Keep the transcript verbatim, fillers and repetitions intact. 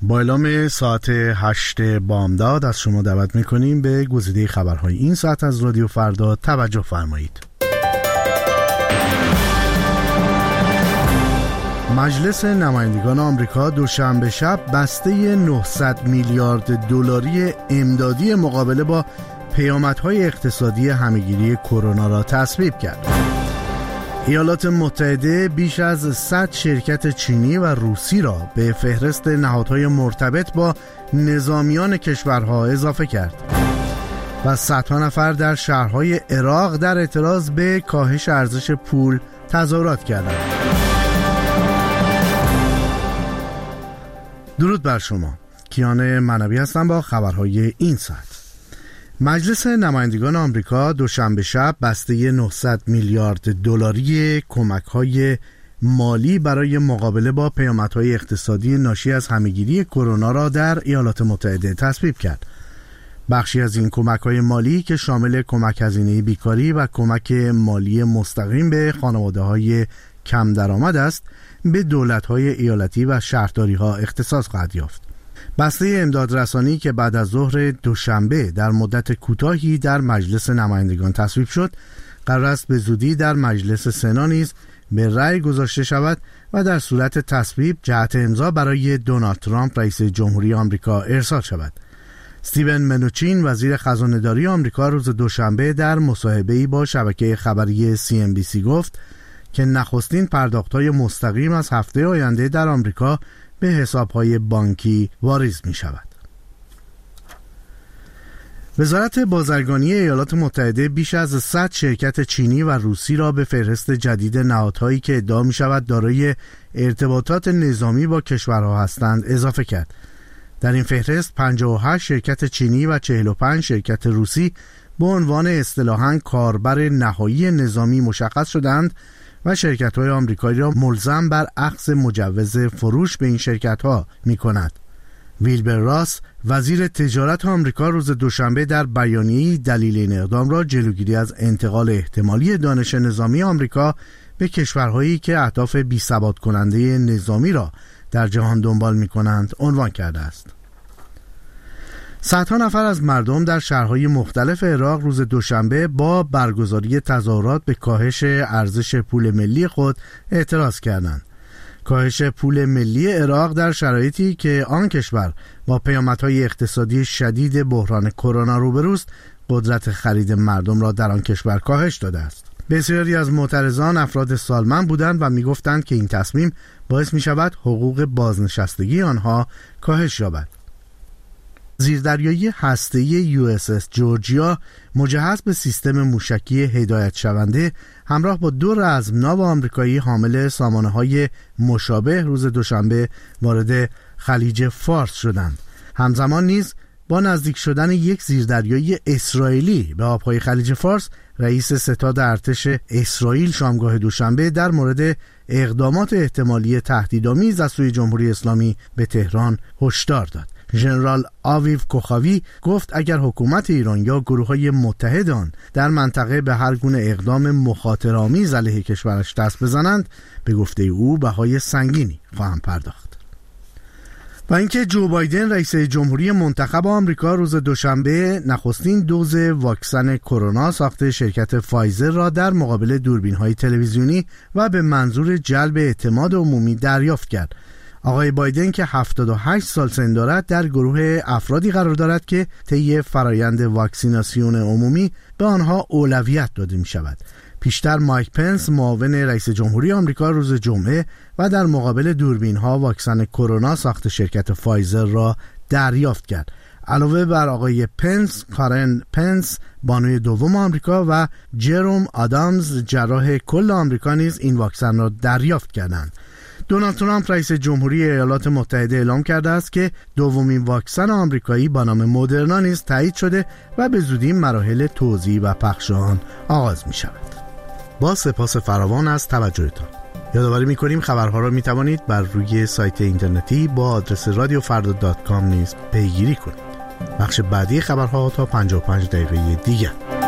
با اعلام ساعت هشت بامداد از شما دعوت میکنیم به گزیده خبرهای این ساعت از رادیو فردا توجه فرمایید. مجلس نمایندگان آمریکا دوشنبه شب بسته نهصد میلیارد دلاری امدادی مقابله با پیامدهای اقتصادی همه‌گیری کرونا را تصویب کرد. ایالات متحده بیش از صد شرکت چینی و روسی را به فهرست نهادهای مرتبط با نظامیان کشورها اضافه کرد و صدها نفر در شهرهای عراق در اعتراض به کاهش ارزش پول تظاهرات کردند. درود بر شما، کیان منوی هستم با خبرهای این ساعت. مجلس نمایندگان آمریکا دوشنبه شب بسته نهصد میلیارد دلاری کمک‌های مالی برای مقابله با پیامدهای اقتصادی ناشی از همه‌گیری کرونا را در ایالات متحده تصویب کرد. بخشی از این کمک‌های مالی که شامل کمک هزینه بیکاری و کمک مالی مستقیم به خانواده‌های کم درآمد است، به دولت‌های ایالتی و شهرداری‌ها اختصاص خواهد یافت. بسته امداد رسانی که بعد از ظهر دوشنبه در مدت کوتاهی در مجلس نمایندگان تصویب شد، قرار است به زودی در مجلس سنا نیز به رأی گذاشته شود و در صورت تصویب جهت امضا برای دونالد ترامپ رئیس جمهوری آمریکا ارسال شود. استیون منوچین وزیر خزانه‌داری آمریکا روز دوشنبه در مصاحبه‌ای با شبکه خبری سی ام بی سی گفت که نخستین پرداخت‌های مستقیم از هفته آینده در آمریکا به حساب‌های بانکی واریز می‌شود. وزارت بازرگانی ایالات متحده بیش از صد شرکت چینی و روسی را به فهرست جدید نهادهایی که ادعا می‌شود دارای ارتباطات نظامی با کشورها هستند اضافه کرد. در این فهرست پنجاه و هشت شرکت چینی و چهل و پنج شرکت روسی به عنوان اصطلاحاً کاربر نهایی نظامی مشخص شدند و شرکت‌های آمریکایی را ملزم بر اخذ مجوز فروش به این شرکت‌ها می‌کند. ویلبر راس وزیر تجارت آمریکا روز دوشنبه در بیانیه‌ای دلیل این اقدام را جلوگیری از انتقال احتمالی دانش نظامی آمریکا به کشورهایی که اهداف بی‌ثبات کننده نظامی را در جهان دنبال می‌کنند عنوان کرده است. صدها نفر از مردم در شهرهای مختلف عراق روز دوشنبه با برگزاری تظاهرات به کاهش ارزش پول ملی خود اعتراض کردند. کاهش پول ملی عراق در شرایطی که آن کشور با پیامدهای اقتصادی شدید بحران کرونا روبروست، قدرت خرید مردم را در آن کشور کاهش داده است. بسیاری از معترضان افراد سالمند بودند و می‌گفتند که این تصمیم باعث می‌شود حقوق بازنشستگی آنها کاهش یابد. زیردریایی هسته‌ای یو اس اس جورجیا مجهز به سیستم موشکی هدایت شونده همراه با دو رزمناو آمریکایی حامل سامانه‌های مشابه روز دوشنبه وارد خلیج فارس شدند. همزمان نیز با نزدیک شدن یک زیردریایی اسرائیلی به آبهای خلیج فارس، رئیس ستاد ارتش اسرائیل شامگاه دوشنبه در مورد اقدامات احتمالی تهدیدآمیز از سوی جمهوری اسلامی به تهران هشدار داد. ژنرال آویو کوخاوی گفت اگر حکومت ایران یا گروه‌های متحد آن در منطقه به هر گونه اقدام مخاطره‌آمیز علیه کشورش دست بزنند، به گفته او بهای سنگینی خواهند پرداخت. و اینکه جو بایدن رئیس جمهوری منتخب آمریکا روز دوشنبه نخستین دوز واکسن کرونا ساخت شرکت فایزر را در مقابل دوربین‌های تلویزیونی و به منظور جلب اعتماد عمومی دریافت کرد. آقای بایدن که هفتاد و هشت سال سن دارد در گروه افرادی قرار دارد که طی فرایند واکسیناسیون عمومی به آنها اولویت داده می شود. پیشتر مایک پنس معاون رئیس جمهوری آمریکا روز جمعه و در مقابل دوربین ها واکسن کرونا ساخت شرکت فایزر را دریافت کرد. علاوه بر آقای پنس، کارن پنس بانوی دوم آمریکا و جروم آدامز جراح کل آمریکا نیز این واکسن را دریافت کردند. دونالد ترامپ رئیس جمهوری ایالات متحده اعلام کرده است که دومین واکسن آمریکایی با نام مدرنا نیز تایید شده و به زودی مراحل توزیع و پخش آن آغاز می شود. با سپاس فراوان از توجهتان. یادآوری می کنیم خبرها را می توانید بر روی سایت اینترنتی با آدرس رادیو فردا دات کام نیز پیگیری کنید. بخش بعدی خبرها تا پنجاه و پنج دقیقه دیگر.